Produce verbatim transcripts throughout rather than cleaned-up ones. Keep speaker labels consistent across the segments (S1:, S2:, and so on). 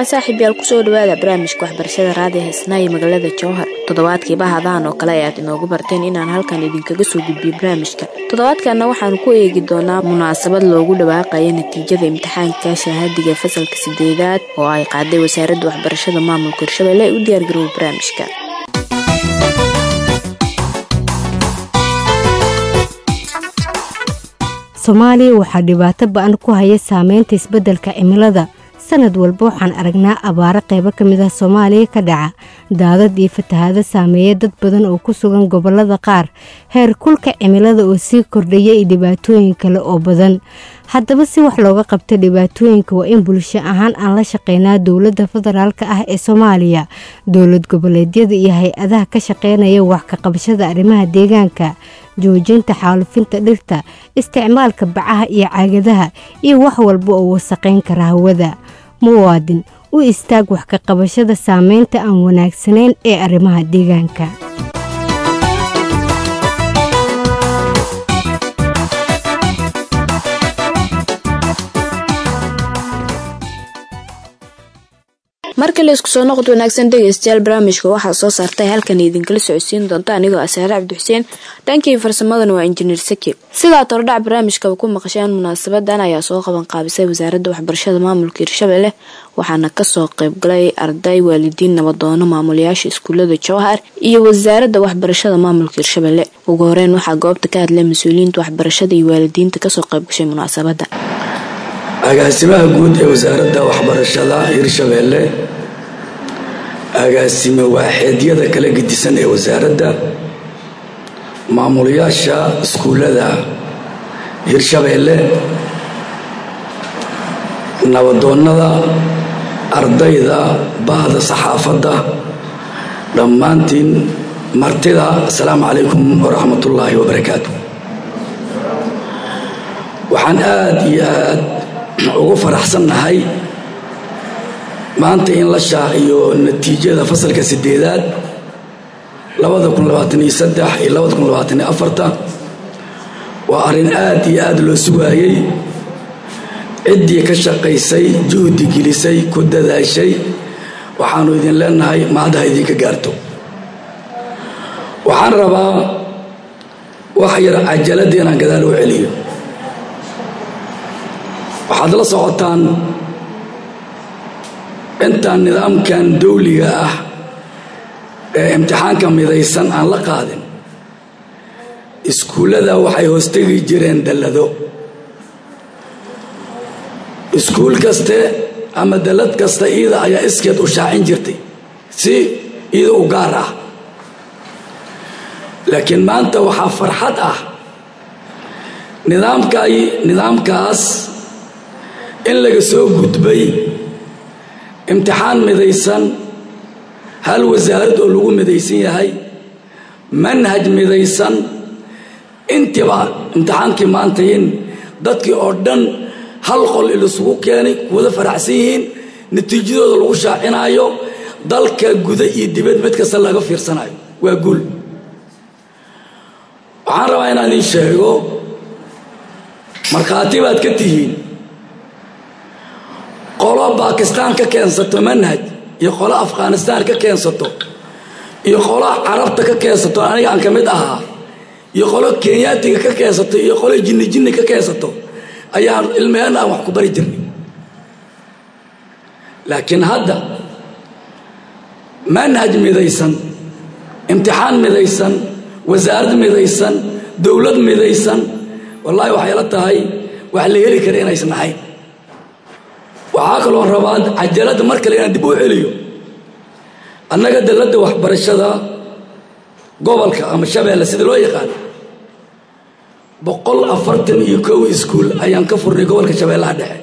S1: saaxiib yaal ku soo dhawaada barnaamijka waxbarashada raadiyaha Isnaayi magaalada Jowhar. Toddobaadkii bahadaan oo kale ayaad inoogu barteen inaan halkan idinkaga soo gudbiyo barnaamijka. Toddobaadkana waxaan ku eegi doonaa munaasabad loogu dhawaaqayo natiijada imtixaanka shahaadiga fasalka sideedaad oo ay qaaday wasaaradda waxbarashada maamulka Hirshabelle u diyaar garoow barnaamijka.
S2: Soomaaliya waxaa dhibaato ba'an ku haya saameynta isbeddelka cimilada. sanad walba waxaan aragnaa abaaro qaybo ka mid ah Soomaaliya ka dhaca daadad iyo fatahaado saameeya dad badan oo ku sugan gobollada qaar heer kulka cimilada oo sii kordhaya iyo dhibaatooyin kale oo badan haddaba si wax looga qabto dhibaatooyinka waa in bulsho ahaan aan la shaqeynaa dowladda federaalka ah ee Soomaaliya dowlad goboleedyada iyo hay-adaha ka shaqeynaya wax ka qabashada arrimaha deegaanka joojinta xaalufinta dhirta isticmaalka bacaha iyo caagadaha iyo wax walba oo wasaqeyn kara hawada muwaadin u istaag wax ka qabashada saameynta aan wanaagsanayn ee arrimaha deegaanka
S1: marka la isku soo noqdo wanaagsan dhageystayaal barnaamijka waxa soo saartay halkan idinkala socodsiin doonta anigoo Asaare Cabdi Xuseen dhankii farsamada waa injineer Saki sida tordhac barnaamijka ku maqasheen munaasabadan ayaa soo qaban qaabisay wasaaradda waxbarashada maamulka Hirshabelle waxaana ka soo qayb galay arday waalidiin nabadoono maamulayaasha iskuulada Jowhar iyo wasaaradda waxbarashada maamulka Hirshabelle ugu horeen waxa goobta ka hadlay mas'uuliyiinta waxbarashada iyo waalidiinta ka soo qayb gashay munaasabada
S3: agaasimaha guud ee wasaaradda waxbarashada Hirshabelle agaasime waaxeedyada kala gedisan ee wasaaradda maamulayaasha iskuulada Hirshabelle nabadoonnada ardayda bahda saxaafadda dhammaantiin martida assalaamu calaykum waraxmatullaahi wabarakaatuh waxaan aad iyo aad ugu faraxsanahay maanta in la shaaciyo natiijada fasalka sideedaad laba kun labaatan iyo saddex iyo laba kun labaatan iyo afar waa arin aad iyo aad loo sugaayay ciddii ka shaqaysay juhdi gelisay ku dadaashay waxaanu idin leenahay maadaha idinka gaarto waxaan rabaa wax yar cajaladii inaan gadaal u celiyo waxaad la socotaan intaan nidaamkan dawliga ah ee imtixaanka midaysan aan la qaadin iskuulada waxay hoostegi jireen dallado iskuul kaste ama dallad kasta iyada ayaa iskeed u shaacin jirtay si iyada u gaar ah laakiin maanta waxaa farxad ah nidaamkay nidaamkaas in laga soo gudbay imtixaan midaysan hal wasaarad oo lagu midaysan yahay manhaj midaysan intiba imtixaankii maanta in dadkii oo dhan hal qol isugu keenay wada faraxsan yihiin natiijadooda lagu shaacinayo dalka guda iyo dibad mid kasta laga fiirsanayo waa guul waxaan rabaa inaan idin sheego markhaati baad ka tihiin qolo Pakistan ka keensato manhaj iyo qolo Afghanistan ka keensato iyo qolo Carabta ka keensato aniga aan kamid ahaa iyo qolo Kenyaatiga ka keensato iyo qolo jinni jinni ka keensato ayaa ilmaheena wax ku bari jirnay laakiin hadda manhaj midaysan imtixaan midaysan wasaarad midaysan dawlad midaysan wallahi waxay la tahay wax la heli karo inay sanahayn waxaa kaloo rabaa cajalada markale inaan dib u celiyo annaga dalladda waxbarashada gobolka ama Shabeelle sida loo yaqaan boqol afartan iyo kow iskuul ayaan ka furnay gobolka Shabeellaha dhexe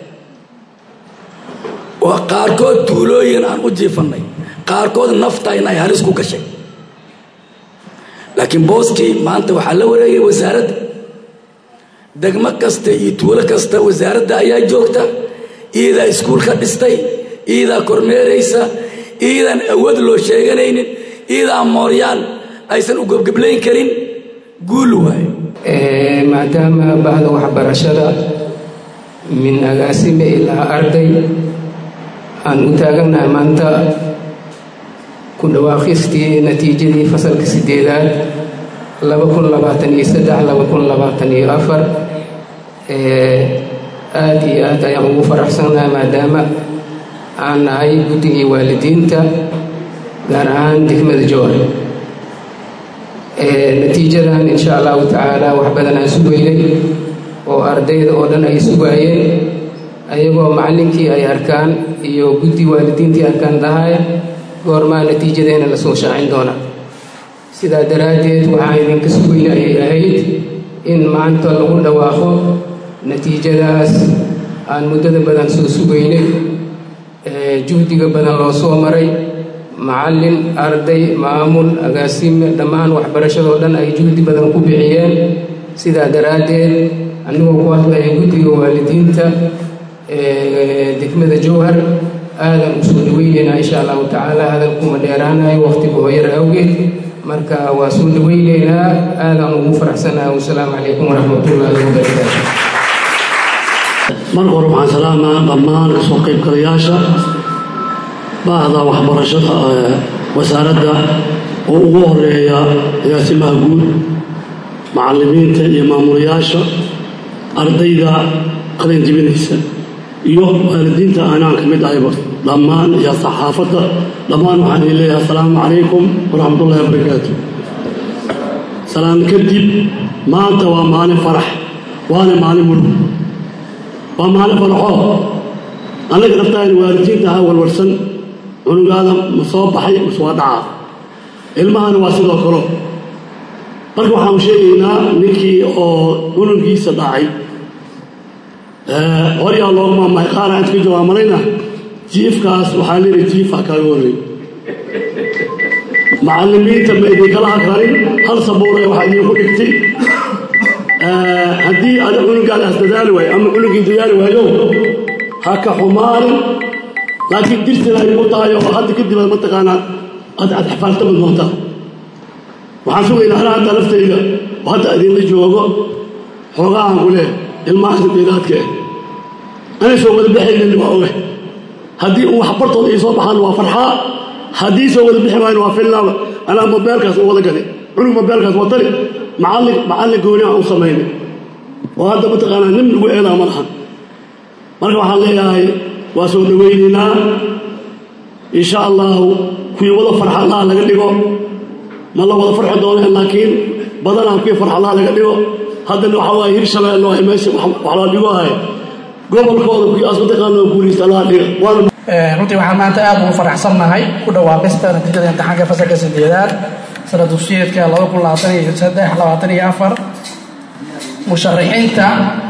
S3: waa qaarkood tuulooyin aan u jiifanay qaarkood nafta inay halis ku gashay laakiin booskii maanta waxaa la wareegay wasaaradda degmo kasta iyo tuulo kasta wasaaradda ayaa joogta iyada iskuul ka dhistay iyada kormeeraysa iyadan awood loo sheeganaynin iyada mooryaan aysan u gobgobleyn karin guul waay
S4: ee maadaama bahda waxbarashada min agaasime ilaa arday aan u taaganahay maanta ku dhawaaqistii natiijadii fasalka sideedaad laba kun labaatan iyo saddex laba kun labaatan iyo afar aada iyo aad ayaan ugu faraxsanahay maadaama aan nahay guddigii waalidiinta gaar ahaan degmada Jowhar. natiijadan insha allahu tacaala wax badan aan sugaynay oo ardayda oo dhan ay sugayeen ayagoo macallinkii ay arkaan iyo guddi waalidiintii arkaan lahaay goormaa natiijadeena la soo shaacin doona. sidaa daraaddeed waxaan idinka sugayna ayay ahayd in maanta lagu dhawaaqo natiijadaas aan muddada badan soo sugaynay, juhdiga badan loo soo maray, macallin, arday, maamul, agaasime, dhammaan waxbarashadoo dhan ay juhdi badan ku bixiyeen. sidaa daraaddeed anigoo ku hadlaya guddiga waalidiinta degmada Jowhar aadan u soo dhaweynaynaa insha allahu tacaala. hadalkuma dheeraanayo waqtiga hooyar awgeed, marka waa soo dhaweynaynaa, aadan ugu faraxsanahay. wasalaamu calaykum waraxmatullaahi wabarakaatu.
S5: marka hore waxaan salaamaa dhammaan kasoo qaybgalayaasha baahda waxbarashada wasaaradda oo ugu horeeya agaasimaha guud, macallimiinta iyo maamulayaasha, ardayda qalin jibinaysa iyo waalidiinta aanaan ka mid ahayba dhammaan, iyo saxaafadda dhammaan waxaan idin leeyahay assalaamu calaykum waraxmatullaahi wabarakaatu. salaan kadib, maanta waa maalin farax, waana maalin murug, waa maalin faraxoo annaga naftaani waalidiinta ahaa walwarsan, cunugaada ma soo baxay mase waa dhacaa, ilmahana waa sidoo kale. marka waxaanu sheegaynaa ninkii oo cunugiisa dhacay horyaa looga maamahay qaara inta ka jawaamanayna jiifkaas waxaa leeyahay jiifa kaaga horreey. macallimiinta ma idinkala hakarin, hal sabuur ee waxaa idinku dhigtay. haddii aad cunugaada asdadaali waayo ama cunugii diyaari waayo ha ka xumaanin, laakiin dirtina ay ku tahay oo hadda kadib aad mataqaanaa aad aad xafaaltama doontaa. waxaan sugaynaa anaa hadda laftayda oo hadda idinla joogo xoogahan ku leh ilmaha sideedaadka eh anay soo wada bixaynin waa oge. haddii uu waxbartooda ii soo baxaan waa farxaa, haddii soo wada bixi waayn waa filnaaba. anaa mobeelkaas u wada galay, cunug mobeelkaas watani macallin macallin gooni aan u samaynay oo hadda mataqaanaa nin lagu eedaa ma lahan. marka waxaan leeyahay waa soo dhawaynaynaa insha allahu. kuwii wada farxa allaha laga dhigo, ma la wada farxi dooneen laakiin badanaa kuwii farxa allaha laga dhigo. haddana waxaa waaye hir shabeelle oo meesha wax la dhigo ahay gobolkooda kuwii aas mataqaanaa guuriysta allaha dhiga.
S6: runtii waxaan maanta aad ugu faraxsannahay ku dhawaaqista natiijada imtixaanka fasalka sideedaad sana dugsiyeedka laba kun labaatan iyo saddex labaatan iyo afar. musharaxiinta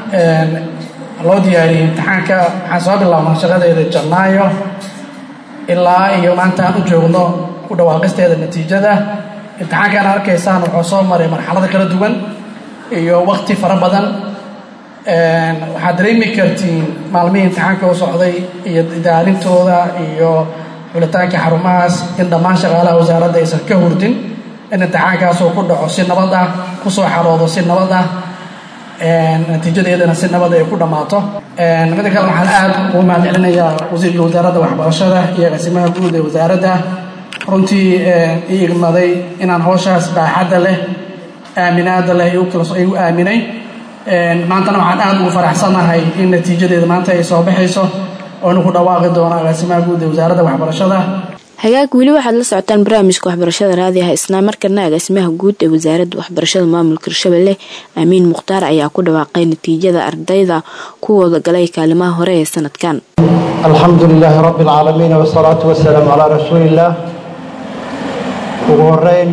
S6: loo diyaariyey imtixaanka waxaan soo bilaabnay shaqadeeda Janaayo ilaa iyo maanta aan u joogno ku dhawaaqisteeda natiijada. imtixaankan arkaysaan wuxuu soo maray marxalado kala duwan iyo waqti fara badan. waxaad dareemi kartiin maalmihii imtixaanka u socday iyo idaarintooda iyo xulitaanka xarumahaas in dhammaan shaqaalaha wasaaradda aysan ka hurdin, in imtixaankaasuu ku dhaco si nabad ah, ku soo xaroodo si nabad ah, natiijadeedana si nabad ay ku dhammaato. midda kale waxaan aad ugu mahadcelinayaa wasiirka wasaaradda waxbarashada iyo agaasimaha guud ee wasaaradda runtii ii igmaday inaan howshaas baaxadda leh, aaminaada leh igu aaminay. maantana waxaan aad ugu faraxsanahay in natiijadeeda maanta ay soo baxayso oo ku dhawaaqi doono agaasimaha guud ee wasaaradda waxbarashada.
S1: hagaag weli waxaad la socotaan barnaamijka waxbarashada raadiyaha isna markana agaasimaha guud ee wasaaradda waxbarashada maamulka Hirshabelle Amiin Mukhtaar ayaa ku dhawaaqay natiijada ardayda kuwooda galay kaalimaha hore ee sanadkan.
S7: alxamdulilaahi rabbil caalamiin wasalaatu wasalaamu calaa rasuulillaah. ugu horeyn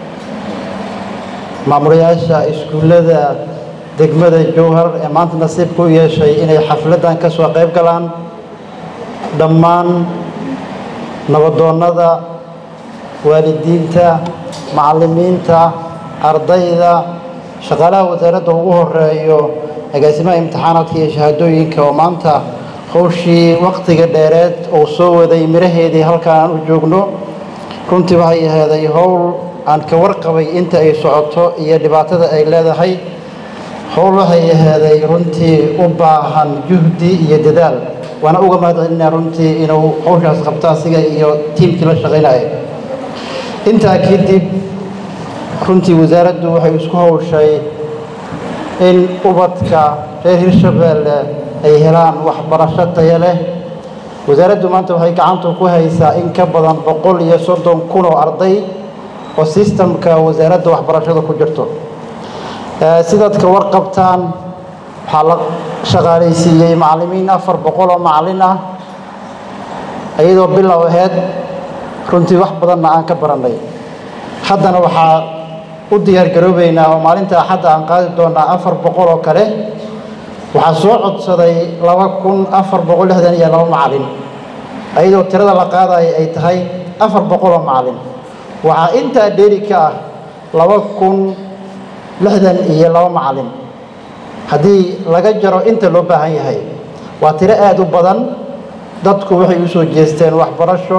S7: maamulayaasha iskuullada degmada Jowhar ee maanta nasiibku u yeeshay inay xafladan ka soo qayb galaan, dhammaan nabadoonnada, waalidiinta, macallimiinta, ardayda, shaqaalaha wasaaradda ugu horeeyo agaasimaha imtixaanaadka iyo shahaadooyinka oo maanta howshii waqtiga dheereed uu soo waday miraheedii halkaan aan u joogno. runtii waxay aheeday howl aan ka warqabay inta ay socoto iyo dhibaatada ay leedahay. howl waxay aheeday runtii u baahan juhdi iyo dadaal waana uga mahadcelinaa runtii inuu hawshaas qabto asiga iyo tiimkii la shaqaynaya intaa kadib runtii wasaaraddu waxay isku hawshay in ubadka reer Hirshabeelle ay helaan waxbarasho tayo leh wasaaraddu maanta waxay gacanta ku haysaa in ka badan boqol iyo soddon kun oo arday oo systemka wasaaradda waxbarashada ku jirto sidadka warqabtaan waxaa la shaqaalaysiiyey macallimiin afar boqol oo macallin ah iyadoo bilow aheyd runtii wax badanna aan ka barannay haddana waxaa u diyaargaroobaynaa oo maalinta axadda aan qaadi doonaa afar boqol oo kale waxaa soo codsaday laba kun afar boqol lixdan iyo laba macallin iyadoo tirada la qaadaya ay tahay afar boqol oo macallin waxaa intaa dheeri ka ah laba kun lixdan iyo laba macallin haddii laga jaro inta loo baahan yahay waa tiro aad u badan dadku waxay u soo jeesteen waxbarasho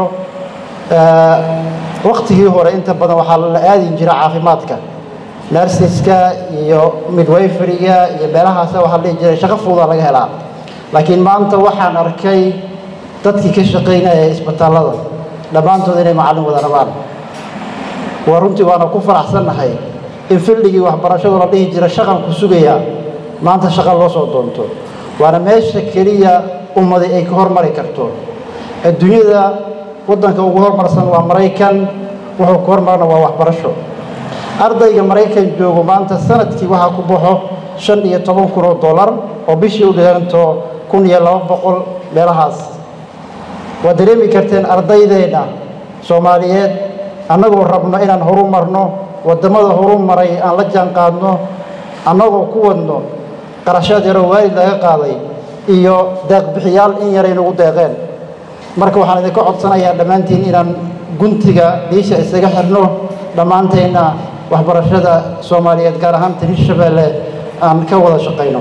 S7: waqtigii hore inta badan waxaa la aadi jiray caafimaadka nurseska iyo midwiferyga iyo meelahaas waxaa la dhihi jiray shaqo fudud laga helaa laakiin maanta waxaan arkay dadkii ka shaqaynaya isbitaallada dhammaantood inay macallin wada rabaan waa runtii waana ku faraxsannahay in fildigii waxbarashadu la dhihi jira shaqan ku sugaya maanta shaqa loo soo doonto waana meesha keliya ummadi ay ka hormari karto adduunyada waddanka ugu hormarsan waa maraykan wuxuu ku hormarna waa waxbarasho ardayga maraykan joogo maanta sanadkii waxaa ku baxo shan iyo toban kun oo dollar oo bishii u dhiganto kun iyo laba boqol meelahaas waad dareemi karteen ardaydeena soomaaliyeed annagoo rabno inaan horu marno waddamada horu maray aan la jaan qaadno annagoo ku wadno qarashaad yaroo waalid laga qaaday iyo deeqbixiyaal in yaray nagu deeqeen marka waxaan idinka codsanayaa dhammaantiin inaan guntiga dhiisha isaga xirno dhammaanteenna waxbarashada soomaaliyeed gaar ahaan Hirshabeelle aan ka wada shaqayno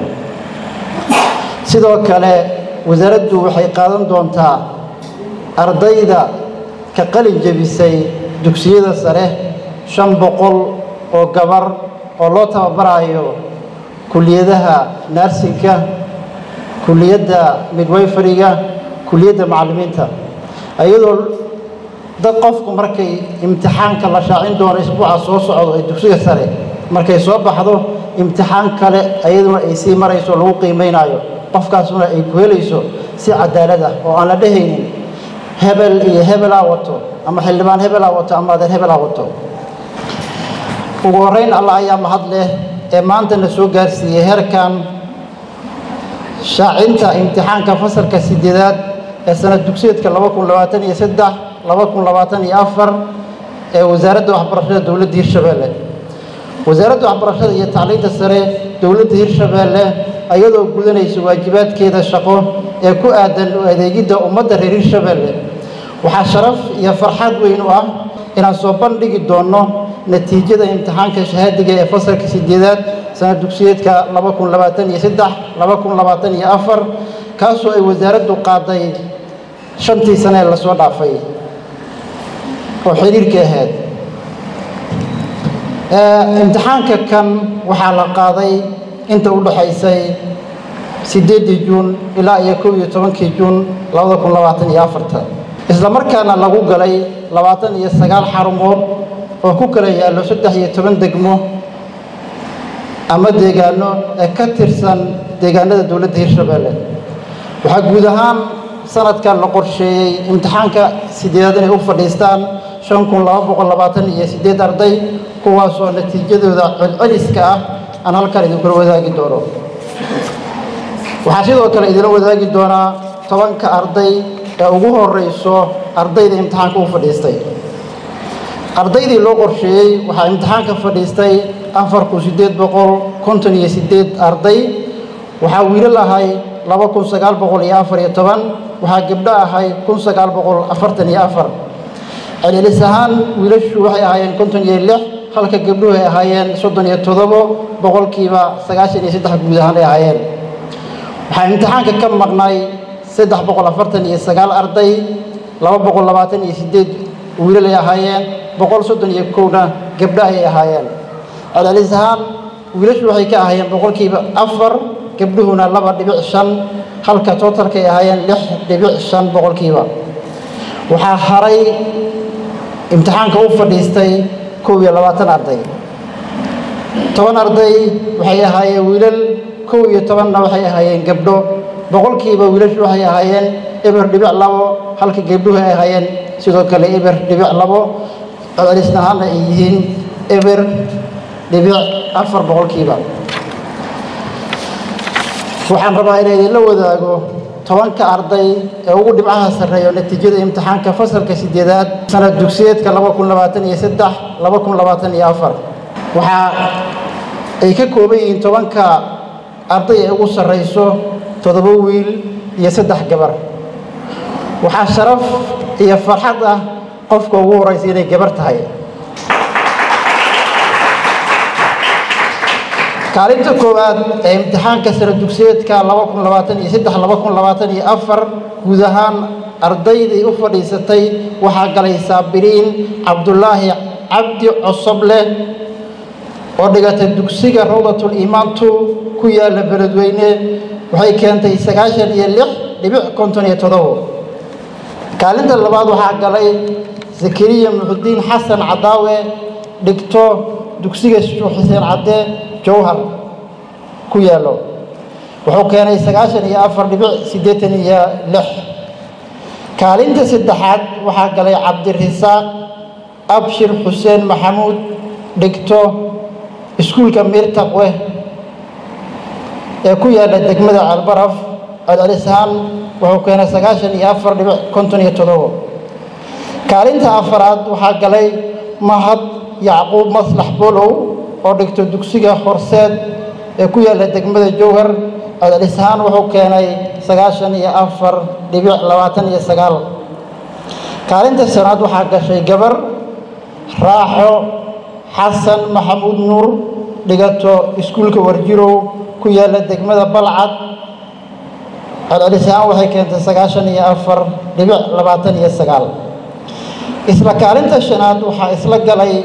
S7: sidoo kale wasaaraddu waxay qaadan doontaa ardayda ka qalin jabisay dugsiyada sare shan boqol oo gabar oo loo tababarayo kulliyadaha nursingka kulliyadda midwiferyga kulliyadda macallimiinta ayadoo dad qofku markay imtixaanka la shaacin doono isbuuca soo socdo ee dugsiga sare markay soo baxdo imtixaan kale ayaduna ay sii marayso lagu qiimeynayo qofkaasuna ay ku helayso si cadaalad ah oo aan la dhehaynin hebel iyo hebel aa wato ama xildhibaan hebel aa wato ama adeer hebel aa wato ugu horreyn allah ayaa mahad leh ee maanta na soo gaarsiiyey heerkan shaacinta imtixaanka fasalka sideedaad ee sanad dugsiyeedka laba kun labaatan iyo saddex laba kun labaatan iyo afar ee wasaaradda waxbarashada dowladda Hirshabeelle wasaaradda waxbarashada iyo tacliinta sare dowladda Hirshabeelle ayadoo gudanaysa waajibaadkeeda shaqo ee ku aadan u adeegidda ummadda reer Hirshabeelle waxaa sharaf iyo farxad weyn u ah inaan soo bandhigi doono natiijada imtixaanka shahaadiga ee fasalka sideedaad sanad dugsiyeedka laba kun labaatan iyo saddex laba kun labaatan iyo afar kaasoo ay wasaaraddu qaaday shantii sane ee lasoo dhaafay oo xiriirka ahayd imtixaanka kan waxaa la qaaday inta u dhaxaysay sideedii juun ilaa iyo kow iyo tobankii juun labada kun labaatan iyo afarta isla markaana lagu galay labaatan iyo sagaal xarumood oo ku kala yaallo saddex iyo toban degmo ama deegaano ee ka tirsan deegaanada dowladda Hirshabeelle waxaa guud ahaan sanadkan la qorsheeyey imtixaanka sideedaad inay u fadhiistaan shan kun laba boqol labaatan iyo sideed arday kuwaasoo natiijadooda celceliska ah aan halkan idinkula wadaagi doono waxaa sidoo kale idinla wadaagi doonaa tobanka arday ee ugu horeyso ardayda imtixaanka u fadhiistay ardaydii loo qorsheeyey waxaa imtixaanka fadhiistay afar kun sideed boqol konton iyo sideed arday waxaa wiilal ahay laba kun sagaal boqol iyo afar iyo toban waxaa gabdho ahay kun sagaal boqol afartan iyo afar celcelis ahaan wiilashu waxay ahaayeen konton iyo lix halka gabdhuhu ay ahaayeen soddon iyo toddobo boqolkiiba sagaashan iyo saddex guud ahaan ay ahaayeen waxaa imtixaanka ka maqnay saddex boqol afartan iyo sagaal arday laba boqol labaatan iyo sideed wiilal ay ahaayeen boqol soddon iyo kowna gabdho ayay ahaayeen celcelis ahaan wiilashu waxay ka ahaayeen boqolkiiba afar gabdhuhuna laba dhibic shan halka tootalkay ahaayeen lix dhibic shan boqolkiiba waxaa haray imtixaanka u fadhiistay kow iyo labaatan arday toban arday waxay ahaayeen wiilal kow iyo tobanna waxay ahaayeen gabdho boqolkiiba wiilashu waxay ahaayeen eber dhibic labo halka gabdhuhu ay ahaayeen sidoo kale eber dhibic labo celcelisnahaana ay yihiin eber dhibic afar boqolkiiba waxaan rabaa inay idinla wadaago tobanka arday ee ugu dhibcaha sarreeyo natiijada imtixaanka fasalka sideedaad sanad dugsiyeedka laba kun labaatan iyo saddex laba kun labaatan iyo afar waxaa ay ka kooban yihiin tobanka arday ee ugu sarreyso toddoba wiil iyo saddex gabar waxaa sharaf iyo farxad ah qofka ugu horeysa inay gabar tahay kaalinta koowaad ee imtixaanka sanad dugsiyeedka laba kun labaatan iyo saddex laba kun labaatan iyo afar guud ahaan ardaydii u fadhiisatay waxaa galay saabiriin cabdulaahi cabdi cosoble oo dhigatay dugsiga rawdatul iimaantu ku yaala beledweyne waxay keentay sagaashan iyo lix dhibic konton iyo toddobo kaalinta labaad waxaa galay zakariya muxudiin xasan cadaawe dhigto dugsiga sheekh xuseen cadde jowhar ku yaalo wuxuu keenay sagaashan iyo afar dhibic siddeetan iyo lix kaalinta saddexaad waxaa galay cabdirasaaq abshir xuseen maxamuud dhigto iskuulka miirtaqwe ee ku yaala degmada albaraf celcelishaan wuxuu keenay sagaashan iyo afar dhibic konton iyo toddobo kaalinta afaraad waxaa galay mahad yacquub maslax bolow oo dhigto dugsiga horseed ee ku yaala degmada jowhar celcelishaan wuxuu keenay sagaashan iyo afar dhibic labaatan iyo sagaal kaalinta shanaad waxaa gashay gabar raaxo xasan maxamuud nuur dhigato iskuulka warjirow ku yaala degmada balcad celcelishaan waxay keentay sagaashan iyo afar dhibic labaatan iyo sagaal isla kaalinta shanaad waxaa isla galay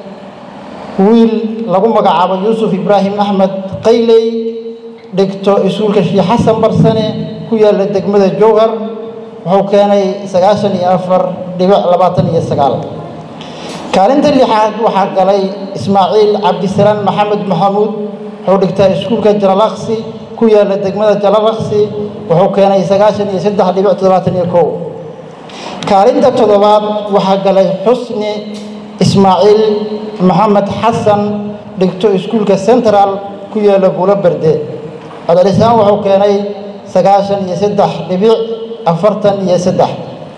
S7: wiil lagu magacaabo yuusuf ibraahim axmed qayley dhigto iskuulka sheekh xasan barsane ku yaala degmada jowhar wuxuu keenay sagaashan iyo afar dhibic labaatan iyo sagaal kaalinta lixaad waxaa galay ismaaciil cabdisalaan maxamed maxamuud wuxuu dhigtaa iskuulka jalalaqsi ku yaala degmada jalalaqsi wuxuu keenay sagaashan iyo saddex dhibic toddobaatan iyo kow kaalinta toddobaad waxaa galay xusni ismaaciil maxamed xasan dhigto iskuulka central ku yaala buulo berde celcelishaan wuxuu keenay sagaashan iyo saddex dhibic afartan iyo saddex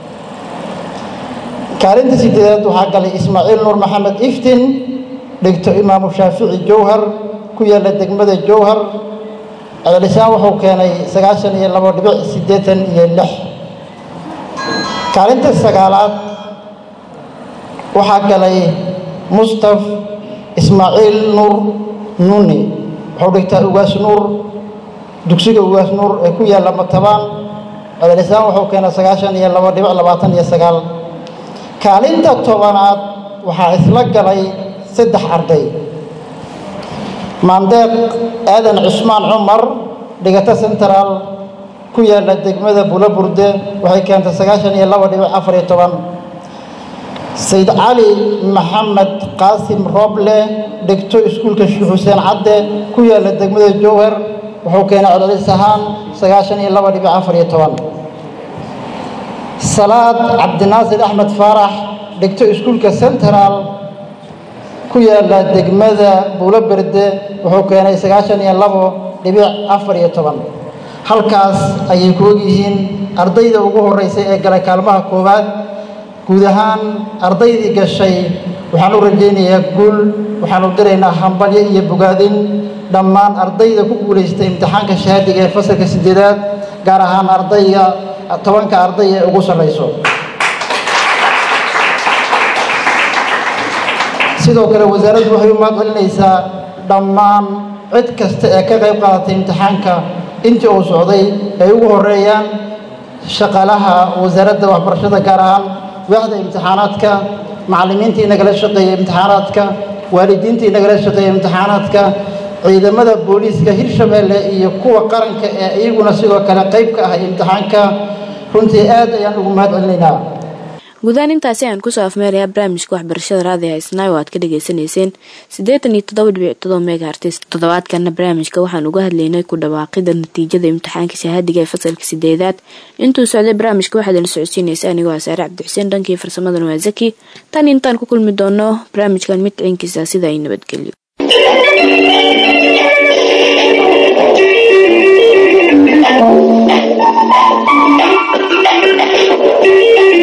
S7: kaalinta sideedaad waxaa galay ismaaciil nuur maxamed iftin dhigto imaamu shaafici jowhar ku yaala degmada jowhar celcelishaan wuxuu keenay sagaashan iyo labo dhibic siddeetan iyo lix kaalinta sagaalaad waxaa galay mustaf ismaaciil nuur nuuni wuxuu dhigtaa ugaas nuur dugsiga ugaas nuur ee ku yaala matabaan celcelishaan wuxuu keenay sagaashan iyo labo dhibic labaatan iyo sagaal kaalinta tobanaad waxaa isla galay saddex arday maandeeq aadan cusmaan cumar dhigata central ku yaala degmada bulo burde waxay keentay sagaashan iyo labo dhibic afar iyo toban sayd cali maxamed qaasim rooble dhigto iskuulka sheekh xuseen cadde ku yaala degmada jowhar wuxuu keenay celcelis ahaan sagaashan iyo labo dhibic afar iyo toban salaad cabdinaasir axmed faarax dhigto iskuulka central ku yaala degmada buulo berde wuxuu keenay sagaashan iyo labo dhibic afar iyo toban halkaas ayay ku ogyihiin ardayda ugu horeysay ee galay kaalmaha koowaad guud ahaan ardaydii gashay waxaan u rajaynayaa guul waxaan u diraynaa hambalyo iyo bogaadin dhammaan ardayda ku guulaystay imtixaanka shahaadiga ee fasalka sideedaad gaar ahaan ardayga tobanka arday ee ugu sarreyso sidoo kale wasaaraddu waxay u mahadcelinaysaa dhammaan cid kasta ee ka qayb qaadatay imtixaanka intii uu socday ay ugu horeeyaan shaqaalaha wasaaradda waxbarashada gaar ahaan waaxda imtixaanaadka macallimiintii nagala shaqeeya imtixaanaadka waalidiintii nagala shaqeeya imtixaanaadka ciidamada booliiska Hirshabeelle iyo kuwa qaranka ee iyaguna sidoo kale qayb ka ah imtixaanka runtii aad ayaan ugu mahadcelinaynaa.
S1: guudaan intaasi aan ku soo afmeerayaa barnaamijka waxbarashada raadiga Isnaa oo aad ka dhageysanayseen siddeetan iyo toddoba dhibic toddoba megahertz. toddobaadkan barnaamijka waxaan uga hadlaynay ku dhawaaqida natiijada imtixaanka shahaadiga ee fasalka sideedaad. intuu socday barnaamijka waxaad la socodsiinaysaa anigoo ah Saare Cabdi Xuseen, dhankii farsamada waa Zaki. tan intaan ku kulmi doono barnaamijkan mid ciinkiisa sida ay nabadgelyo. Thank you.